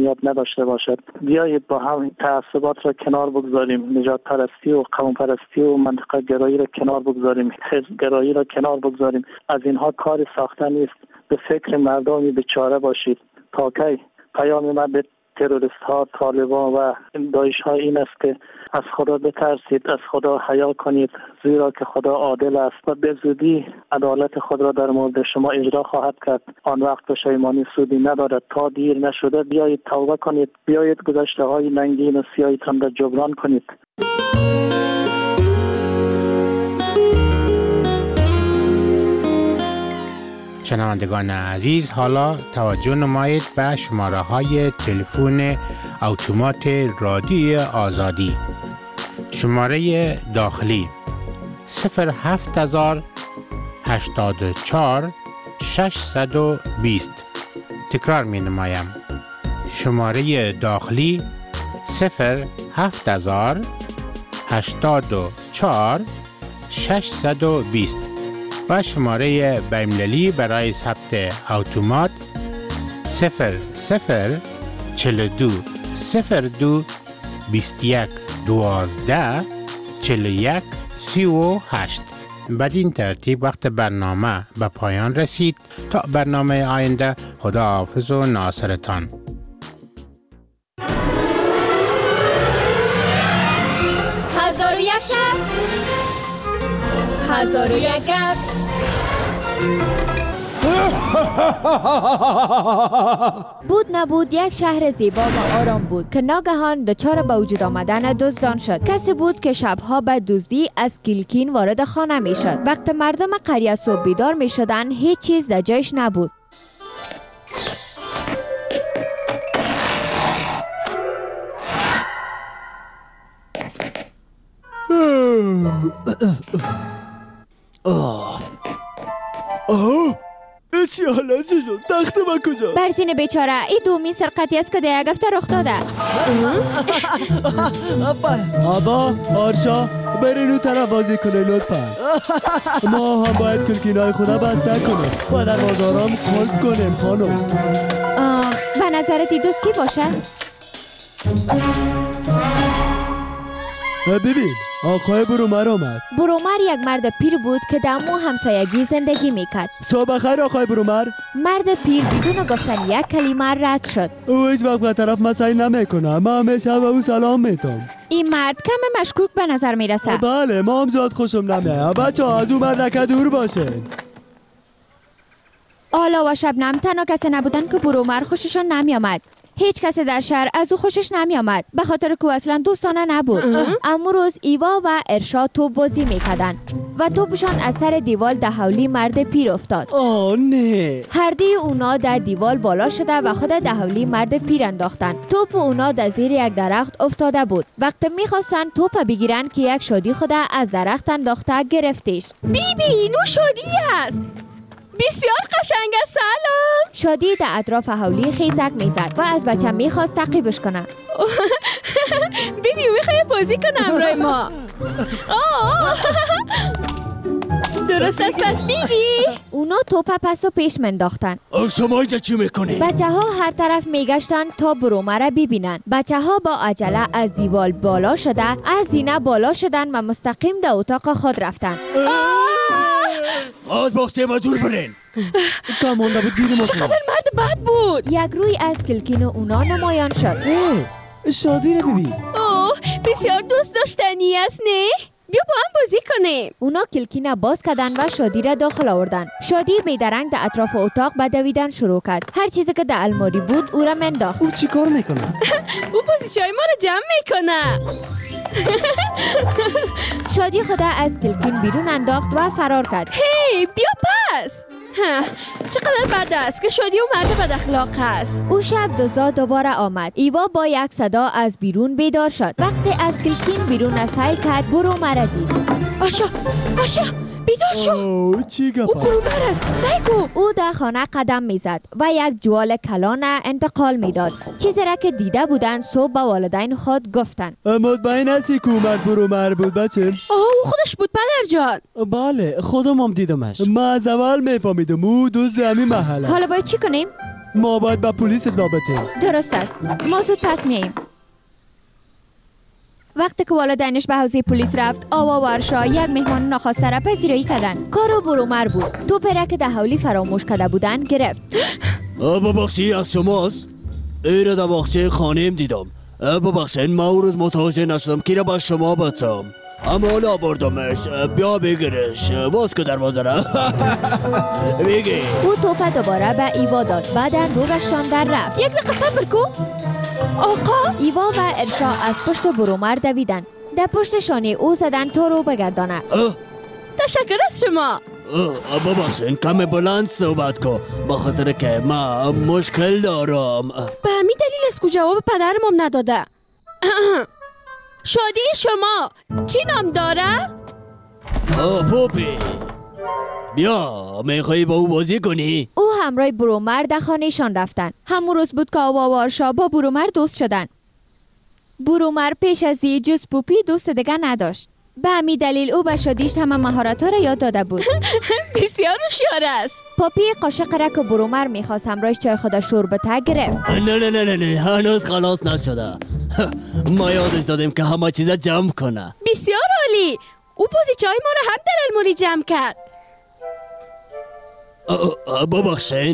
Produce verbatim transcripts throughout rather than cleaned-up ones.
اهمیت نداشته باشد. بیایید با هم تعصبات را کنار بگذاریم، نجات پرستی و قوم پرستی و منطقه گرایی را کنار بگذاریم، حزب گرایی را کنار بگذاریم. از اینها کار ساخته نیست. به فکر مردمی بیچاره باشید. تا کی؟ پیام من به تروریست ها، طالبان و داعش ها این است که از خدا بترسید، از خدا حیا کنید، زیرا که خدا عادل است و به زودی عدالت خود را در مورد شما اجرا خواهد کرد. آن وقت پشیمانی سودی ندارد. تا دیر نشده بیایید توبه کنید، بیایید گذشته های ننگین و سیاهیتان را جبران کنید. شنوندگان عزیز، حالا توجه نمایید به شماره های تلفن اتومات رادیوی آزادی. شماره داخلی صفر هفت هزار هشتاد و چهار ششصد و بیست. تکرار می نمایم. شماره داخلی صفر هفت هزار هشتاد و چهار ششصد و بیست و شماره بین‌المللی برای ثبت اتومات صفر صفر چهل و دو صفر دو بیست و یک دوازده چهل و یک سی و هشت. بدین ترتیب وقت برنامه به پایان رسید. تا برنامه آینده، خداحافظ و ناصرتان. هزار و یک شب، هزار و یک گپ. بود نبود یک شهر زیبا و آرام بود که ناگهان دچار به وجود آمدن دزدان شد. کسی بود که شبها به دزدی از کلکین وارد خانه می شد. وقت مردم قریه صبح بیدار می شدن هیچ چیز در جایش نبود. آه آه چی حالا چی شد؟ تخت من کجا؟ برزین بیچاره، این دومین سرقتی است که در یک هفته رخ داده. آبا آرشا برین اون طرف بازی کنه لطفا. ما هم باید کلکینای خدا بسته کنیم و در بازارام خلط کنیم خانم. به نظرت این دوست کی باشه؟ ببین آقای برومر آمد. برومر یک مرد پیر بود که در مو همسایگی زندگی میکرد. صبح خیر آقای برومر. مرد پیر بدون گفتن یک کلمه رد شد. او هیچ وقت به طرف مسئله نمیکنه. ما همیشه به او سلام میتم. این مرد کم مشکوک به نظر میرسه. بله ما هم زیاد خوشم نمیاد. بچه ها از او مردکه دور باشه. آلا و شبنم تنها کسی نبودن که برومر خوششان نمیامد. هیچ کسی در شهر از او خوشش نمی آمد به خاطر که اصلا دوستانه نبود. اما روز ایوا و ارشاد توپ بازی میکردن و توپشان از سر دیوال در حولی مرد پیر افتاد. آه نه. هر دوی اونا در دیوال بالا شده و خود در حولی مرد پیر انداختن. توپ اونا در زیر یک درخت افتاده بود. وقتی میخواستن توپ بگیرن که یک شادی خود از درخت انداخته گرفتش. بیبی نو شادی است، بسیار قشنگ است. سلام. شادی در اطراف حولی خیزک میزد و از بچه میخواست تعقیبش کنه. بیبی میخوای بازی کنه همراه ما؟ درست است پس بیبی. اونا توپ پس و پیش منداختن. شما اینجا چی میکنی؟ بچه ها هر طرف میگشتن تا برومه را ببینن. بچه ها با عجله از دیوال بالا شده از زینه بالا شدن و مستقیم در اتاق خود رفتن. از باخته ما دور برین. کمانده بود دیرم. چقدر مرد بد بود. یک روی از کلکین اونا نمایان شد. شادی رو ببین. اوه بسیار دوست داشتنی است نه؟ بیا با هم بازی کنیم. اونا کلکین باز کردن و شادی را داخل آوردن. شادی بیدرنگ در اطراف اتاق به دویدن شروع کرد. هر چیزی که در الماری بود او را منداخت. او چی کار میکنه؟ او بازیچه‌های ما را جمع میکنه. شادی خود از کلکین بیرون انداخت و فرار کرد. هی بیا پس. ها چقدر بد است که شادی و مرد بد اخلاق است. او شب دزدا دوباره آمد. ایوا با یک صدا از بیرون بیدار شد. وقتی از کلکین بیرون سعی کرد برومر دید. آشا آشا بیدار شو. او چی گپ؟ او برومر است. سایکو. او در خانه قدم میزد و یک جوال کلان انتقال میداد. چیزی را که دیده بودند صبح به والدین خود گفتند. مطمئن هستی که مرد برومر بود بچه؟ آه او خودش بود پدر جان. بله خودم هم دیدمش. ما از اول میفهمیدم او دوست همین محل است. حالا باید چی کنیم؟ ما باید به پلیس اطلاع بدیم. درست است. ما زود پس میاییم. وقتی که والدینش به حوزه پلیس رفت، آوا و ارشا یک مهمان ناخواسته را پذیرایی کردند. کارو برومر بود. توپی را که در حولی فراموش کرده بودند گرفت. ببخشید از شماست؟ ایره در باغچه خانه‌ام دیدم. ببخشید ما اون روز متوجه نشدم که را با شما بچم. اما حالا آوردمش. بیا بگیرش. باز که دروازه را. بگی. او توپه دوباره به ایوا داد. بعد رو گشتان در رفت. یک دقیقه صبر کن. آقا ایوا و ارشا از پشت برومر دویدن. در پشت شانه او زدن تا رو بگردانه. تشکر از شما. ببخشین کم بلند صحبت کن با خاطر که ما مشکل دارم. به همین دلیل است که جواب پدرم نداده. شادی شما چی نام داره؟ پوپی بیا میخوایی با او بازی کنی؟ او همراه برومر در خانهشان رفتن. همون روز بود که آوا و ارشا با برومر دوست شدن. برومر پیش از این جز پوپی دوست دیگه نداشت. به همین دلیل او به شادیش همه مهارت‌ها را یاد داده بود. بسیار هوشیار است. پاپی قاشق را که برومر میخواست همراهش چای خود شوربته گرفت. نه نه نه نه نه هنوز خلاص نشده. ما یادش دادیم که همه چیز جمع کنه. بسیار عالی. او بازی چای ما را هم در الماری جمع کرد. ببخشین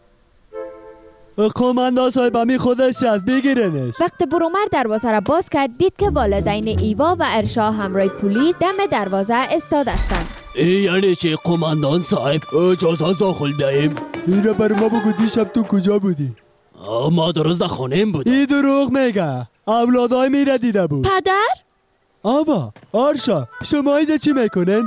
قماندان صاحب همی خودش از بگیرنش. وقتی برومر دروازه را باز کرد دید که والدین ایوا و ارشا همراه پلیس دم دروازه استاد هستند. یعنی چی قماندان صاحب؟ اجازه از داخل بیاییم؟ این را بر ما بگو دیشب تو کجا بودی؟ ما درست در خانه‌ام بودیم. این دروغ میگه. اولادای میره دیده بود. پدر؟ آبا ارشا شما اینجا چی میکنن؟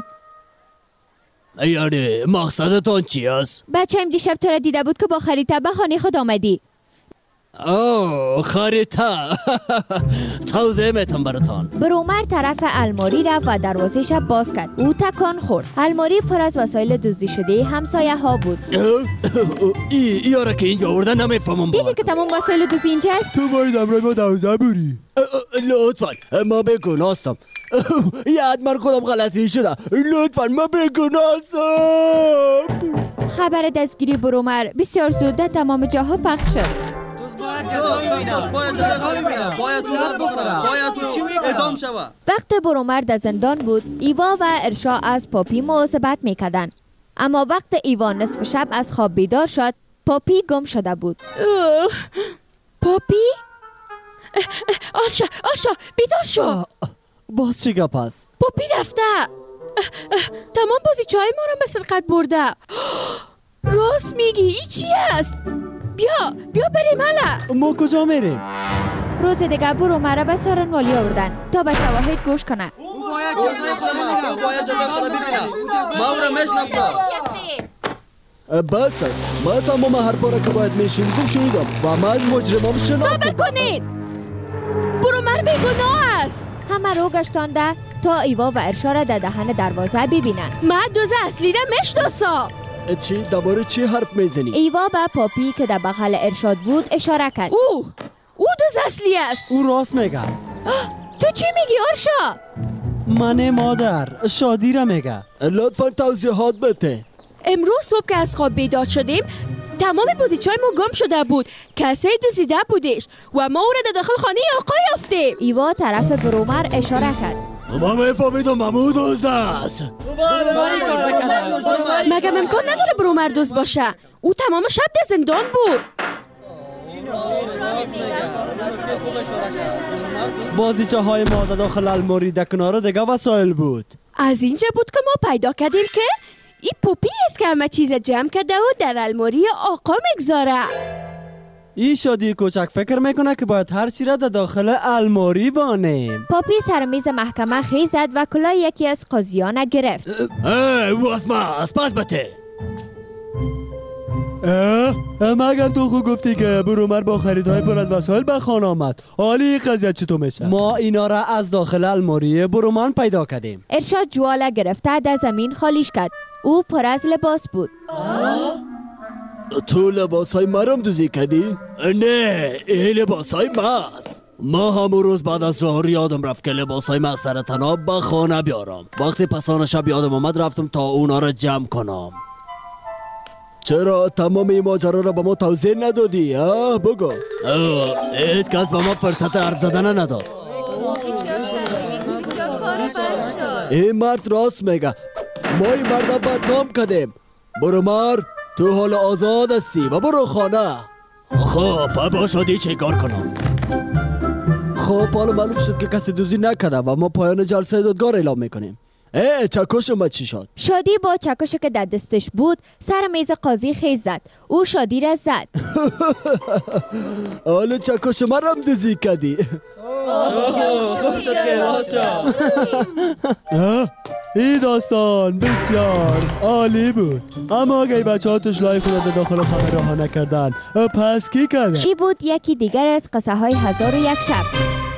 یعنی مقصدتان چی است؟ بچه هم دیشب تو را دیده بود که با خریطه به خانه خود آمدی. اوه خریطه توضیح میتونم براتان. برومر طرف الماری رفت و دروازه‌اش باز کرد. او تکان خورد. الماری پر از وسایل دزدی شده همسایه ها بود. ای یارا که اینجا آوردن نمیفهمم. دیدی که تمام وسایل دزدی اینجا است؟ تو باید امروز ما دوزه بری. لطفا ما بگناستم. یه حتما خودم غلطی شده. لطفا ما بگناستم. خبر دستگیری برومر بسیار زود در تمام جاها پخش شد. باید جزایی بینم باید جزایی بینم باید تو رد بخورم باید تو ادام شوه. وقت برومر در زندان بود ایوا و ارشا از پاپی مواظبت میکردن. اما وقت ایوا نصف شب از خواب بیدار شد پاپی گم شده بود. پاپی؟ آرشا آرشا بیدار شو. باز چی گپ است؟ پاپی رفته. تمام بازی چای ما رو به سرقت برده. راست میگی ای چی است؟ بیا بیا بریم حالا. ما کجا میریم؟ روز دیگه برومر به سارنوالی آوردن تا به شواهد گوش کنه. باید جزای خودم ببینم باید جزای خودم ببینم ما او را میشناختم. بس است ما تمام حرفا را که باید میشنیدیم شنیدم و من مجرمام شناختم. صبر کنید برومر بیگناه است. همه رو گشتانده تا ایوا و ارشا را در دهن دروازه ببینن. من دوز اصلی را میشناسم. چی؟ درباره چی حرف میزنی؟ ایوا به پاپی که در بغل ارشاد بود اشاره کرد. او او دوز اصلی است. او راست میگه. تو چی میگی ارشا؟ من مادر شادی را میگه. لطفا توضیحات بده. امروز صبح که از خواب بیدار شدیم تمام بازی چای ما گم شده بود. کسی دزدیده بودش و ما او را در داخل خانه آقا یافتیم. ایوا طرف برومر اشاره کرد. ما میفهمیدم ممو دزد است. مگه امکان نداره برومر دزد باشه؟ او تمام شب در زندان بود. بازیچه های ما در داخل الماری در کنار دیگه وسایل بود. از اینجا بود که ما پیدا کردیم که این پوپی است که همه چیز جمع کرده و در الماری آقا میگذاره. این شادی کوچک فکر میکنه که باید هر چی را در داخل الماری بانیم. پاپی سر میز محکمه خیز زد و کلاه یکی از قاضیان گرفت. او از ما از پس بته. مگم تو خود گفتی که برومر با خریدهای پر از وسایل به خانه آمد. حالی این قضیه چطور میشه؟ ما اینا را از داخل الماری برومر پیدا کردیم. ارشاد جواله گرفته در زمین خالیش کرد. او پر از لباس بود. تو لباس های مرم دوزی کردی؟ نه این لباس های ماست. ما همون روز بعد از راه یادم رفت که لباس های ما سر تناب به خانه بیارم. وقتی پسان شب یادم آمد رفتم تا اونا را جمع کنم. چرا تمام این ماجرا را به ما توضیح ندادی؟ ها بگو. هیچ کس به ما فرصت حرف زدن نداد. این مرد راست میگه. ما این مرد بدنام کردیم. برو مر، تو حال آزاد هستی و برو خانه. خب با شادی چه کار کنم؟ خب حالا معلوم شد که کسی دوزی نکرده و ما پایان جلسه دادگاه اعلام میکنیم. اه چکش اومد چی شد؟ شادی با چکشی که در دستش بود سر میز قاضی خیز زد. او شادی را زد. حالا چکش من هم دوزی کردی. این داستان بسیار عالی بود، اما اگه بچه ها توش لایف رو داخل خانه راه نکردن پس کی کرده؟ چی بود یکی دیگر از قصه های هزار و یک شب.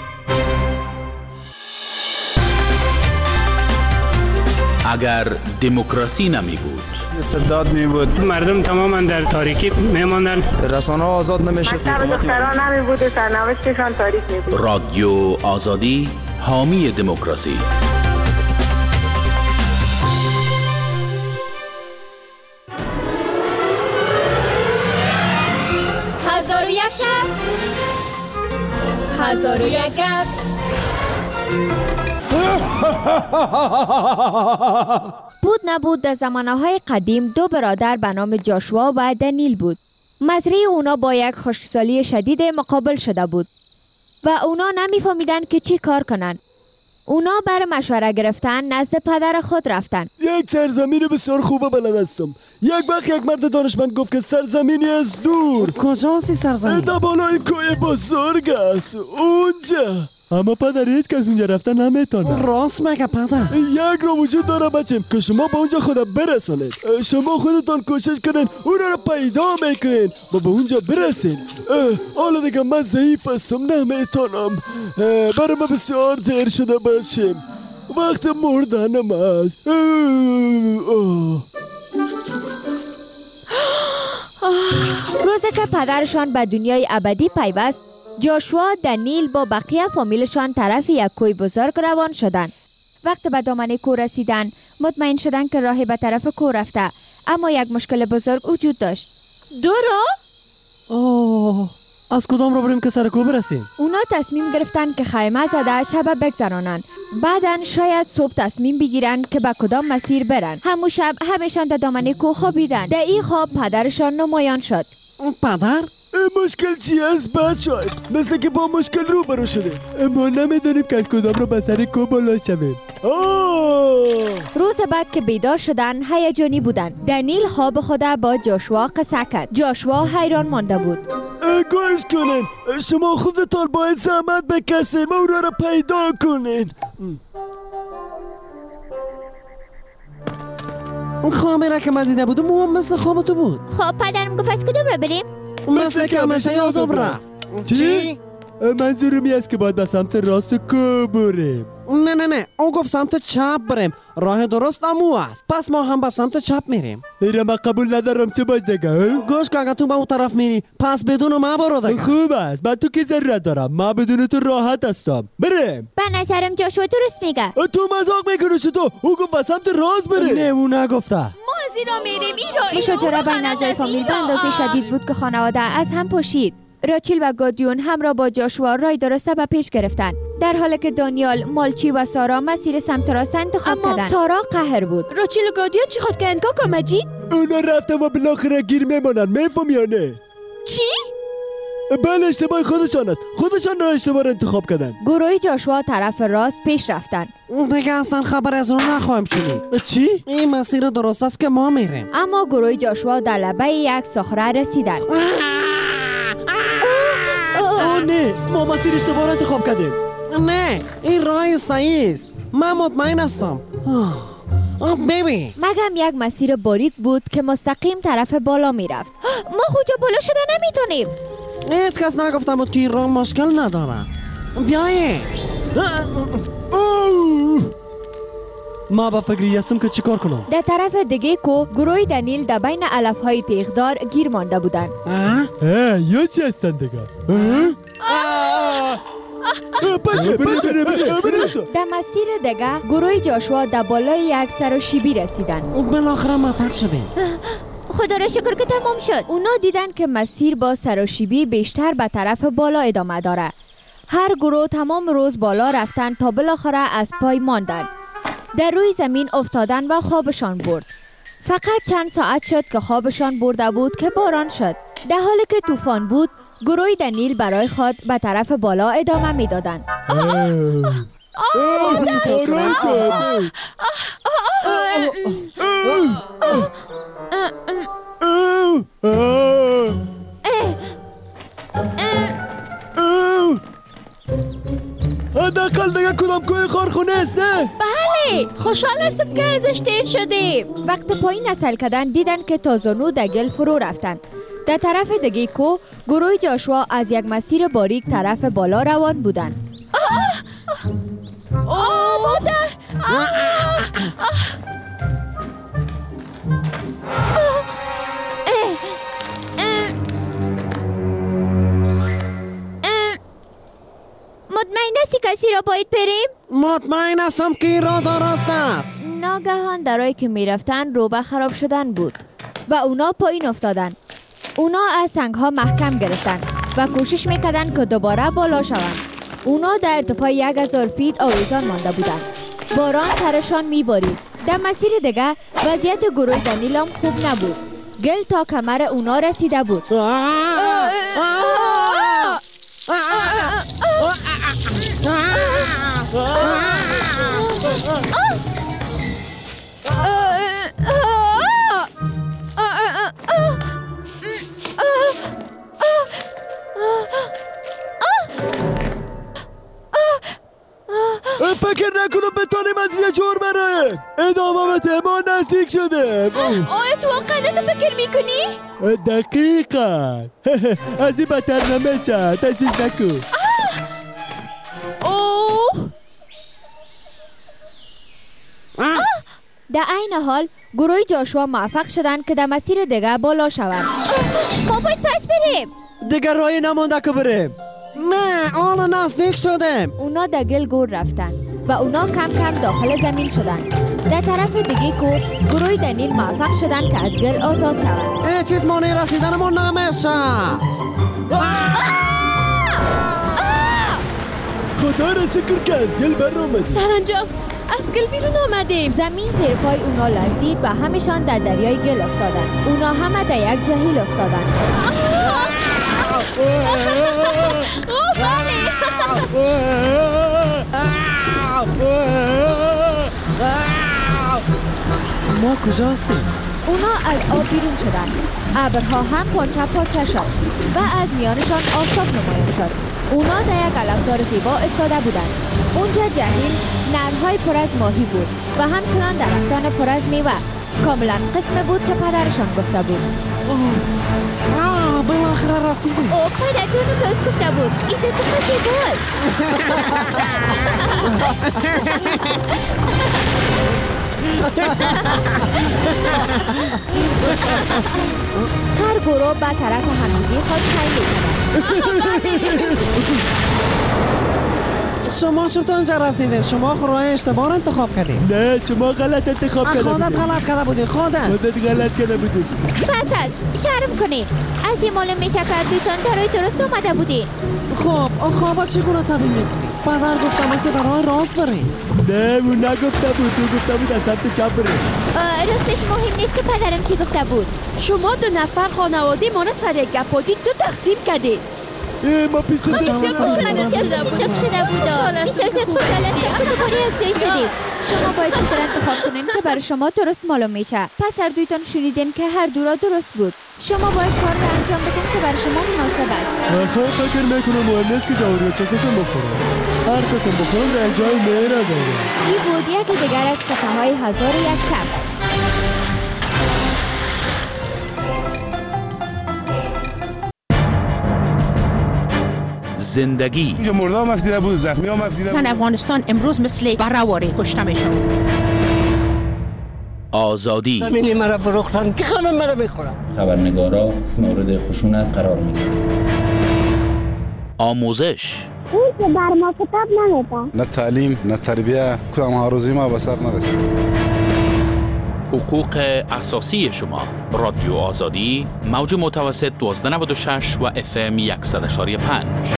اگر دموکراسی نمی بود، استبداد می بود، مردم تماما در تاریکی می ماندن، رسانه ها آزاد نمی شد، مکتب دختران نمی بود و سرنوشتشان تاریک می بود. رادیو آزادی حامی دموکراسی. هزار و یک شب، هزار و یک گپ. بود نبود در زمانهای قدیم دو برادر به نام جاشوا و دنیل بود. مزرعه اونا با یک خشکسالی شدید مقابل شده بود و اونا نمیفهمیدن که چی کار کنن. اونا بر مشوره گرفتن نزد پدر خود رفتن. یک سرزمین بسیار خوبه بلد هستم. یک وقت یک مرد دانشمند گفت که سرزمینی از دور. کجاست سرزمین؟ در بالای کوه بزرگ است، اونجا. اما پدر هیچ کس اونجا رفته نمیتونه. راست مگه پدر؟ یک رو وجود داره بچم که شما به اونجا خود برسونید. شما خودتان کوشش کنین اون رو پیدا میکنین و به اونجا برسین. حالا دیگه من ضعیف هستم نمیتونم. برای من بسیار دیر شده بچم، وقت مردنم است. روزی که پدرشان به دنیای ابدی پیوست، جاشوا دنیل با بقیه فامیلشان طرف یک کوه بزرگ روان شدند. وقتی به دامنه کوه رسیدن مطمئن شدند که راهی به طرف کوه رفته، اما یک مشکل بزرگ وجود داشت. دو راه؟ اوه، از کدام را بریم که سر کوه برسیم؟ اونا تصمیم گرفتن که خیمه زده شب بگذرانند. بعدن شاید صبح تصمیم بگیرن که به کدام مسیر برن. همون شب همشان در دامنه کوه خوابیدن. در این خواب پدرشان نمایان شد. پدر؟ مشکل چی است بچه های؟ مثل که با مشکل روبرو شده، اما نمیدونیم که از کدام رو به سر کوه بالا شویم. روز بعد که بیدار شدن هیجانی بودن. دنیل خواب خود با جاشوا قصه کرد. جاشوا حیران مانده بود. گوش کنین، شما خودتان باید زحمت بکشین و اون رو پیدا کنین. خوابی را که من دیده بودم او هم مثل خواب تو بود. خب پدرم گفت از کدوم را بریم؟ مثل که همیشه یادم رفت. چی؟ منظورمی است که باید به سمت راست کوه بریم. نه نه نه، او گفت سمت چپ بریم. راه درست امو است، پس ما هم به سمت چپ میریم. ایره من قبول ندارم. چه باید دیگه؟ گوش که اگه تو به اون طرف میری پس بدون ما برو دیگه. خوب است، من تو که ضرورت دارم، من بدون تو راحت هستم. بریم. به نظرم جاشوا درست میگه. تو مذاق میکنی تو؟ او گفت به سمت راست بریم. نه او نگفته. ما از این را میریم. این را این مشاجره بین اعضای فامیل به اندازه شدید بود که خانواده از هم پاشید. راچیل و گادیون همراه با جاشوا رای درسته به پیش گرفتن، در حالی که دانیال، مالچی و سارا مسیر سمت راست انتخاب کردند. سارا قهر بود. راچیل و گادیون چی خود کردن کاکا مجید؟ اونا رفتن و بالاخره گیر میمونن. میفهم یا نه؟ چی؟ بله اشتباه خودشان است. خودشان را اشتباه را انتخاب کردن. گروه جاشوا طرف راست پیش رفتن. دیگه اصلا خبر از اون نخواهم شنید. چی؟ این مسیر درست است که ما میریم. اما گروه جاشوا در لبه یک صخره رسیدن. آه نه، ما مسیر اشتباه را انتخاب کردیم. نه، این راه صحیح است. من مطمئن هستم. ببین، مگم یک مسیر باریک بود که مستقیم طرف بالا میرفت. ما خوجا بالا شده نمیتونیم. هیچ کس نگفتم بود که این راه مشکل نداره. بیایید. ما با فکری هستم که چیکار کنم. در طرف دیگه کوه گروه دنیل در بین علفهای تیغدار گیر مانده بودند. یا چی هستن دیگه؟ بچه بچه در مسیر دیگه گروه جاشوا در بالای یک سر و شیبی رسیدن. بالاخره موفق شدیم. خدا را شکر که تمام شد. اونا دیدن که مسیر با سراشیبی بیشتر به طرف بالا ادامه داره. هر گروه تمام روز بالا رفتن تا بالاخره از پای ماندن. در روی زمین افتادن و خوابشان برد. فقط چند ساعت شد که خوابشان برده بود که باران شد. در حالی که طوفان بود، گروه دنیل برای خود به طرف بالا ادامه میدادند. حداقل دیگه کدام کوی خارخونه است نه؟ بله، خوشحال هستم که ازش تیر شدیم. وقت پایین نسل کردن دیدن که تازانو در گل فرو رفتن. در طرف دیگه کو گروه جاشوا از یک مسیر باریک طرف بالا روان بودن. آه مادر! مطمئن هستی کسی را باید بریم؟ مطمئن هستم که این راه درست است. ناگهان درایی که می رفتن روبه خراب شدن بود و اونا پایین افتادن. اونا از سنگ ها محکم گرفتن و کوشش میکردن که دوباره بالا شوند. اونا در ارتفاع یک هزار فیت آویزان مانده بودند. باران سرشان میبارید. در مسیر دیگه وضعیت گروه دنیلام خوب نبود. گل تا کمر اونا رسیده بود. فکر نکنم بتانیم از یه جور بره. ادامه بده، ما نزدیک شده. آیا تو واقعا تو فکر میکنی؟ دقیقا. از این بدتر نمیشه، تشویش نکن. اوه در این حال گروه جاشوا موفق شدند که در مسیر دیگه بالا شوند. ما باید پس بریم. دیگر راهی نمانده که بریم. نه، حالا نزدیک شدیم. اونا در گل گور رفتن و اونا کم کم داخل زمین شدن. در طرف دیگه کو گروه دنیل موفق شدن که از گل آزاد شوند. این چیز مانع رسیدنمون نمیشه. خدا را شکر که از گل بر آمدیم. سرانجام از گل بیرون آمدیم. زمین زیر پای اونا لرزید و همشان در دریای گل افتادن. اونا همه در یک جهیل افتادن. ما کجا هستیم؟ اونا از آب بیرون شدن. ابرها هم پارچه پارچه شد و از میانشان آفتاب نمایان شد. اونا در یک علفزار زیبا استاده بودند. اونجا جهیل نرهای پر از ماهی بود و همچنان درختان پر از میوه. کاملا قسم بود که پدرشان گفته بود. آه بالاخره رسیدیم. او پدرتون درست گفته بود. اینجا چقدر زیباست. هر گروه به طرف همدیگه خود سعی می‌کردند. شما چطور اینجا رسیدین؟ شما راه اشتباه انتخاب کردین. نه، شما غلط انتخاب کردید. خودت غلط کرده بودی. خودت خودت غلط کرده بودی. پس از شرم کنید. از این مال میشه کردیتان در راه درست اومده بودین. خب خوابت چگونه تعبیر میکنی؟ پدر گفتم که در راه راست بریم. نه، اون نگفته بود. تو گفته بود از سمت چپ بریم. راستش مهم نیست که پدرم چی گفته بود. شما دو نفر خانواده ما سر یک گپادی دو تقسیم کردید. ما پیش ما بسیار خوشحال شده بود. شده بود. بسیار خوشحال هستم که دوباره یک جای شدید. شما باید چیزی انتخاب کنین که برای شما درست معلوم میشه. پس هر دویتان شنیدین که هر دو را درست بود. شما باید کار را انجام بدین که برای شما مناسب است. خب فکر میکنم مهم نیست که جوری چه قسم بخورم. هر قسم بخورم در جای میره داره. این بود یکی دیگر از قصه های هزار و یک شب. زندگی اینجا مرده هم افتیده بود، زخمی هم افتیده بود. زن افغانستان امروز مثل برهواری کشته میشن. آزادی زمینی مرا فروختن که خانم مرا بخورم. خبرنگارا مورد خشونت قرار میگیرن. آموزش اون که بر ما کتاب نمیده. نه تعلیم نه تربیه، کدام ها روزی ما به سر نرسید. حقوق اساسی شما. رادیو آزادی، موج متوسط دوازده نود و شش و اف ام صد و شش و پنج.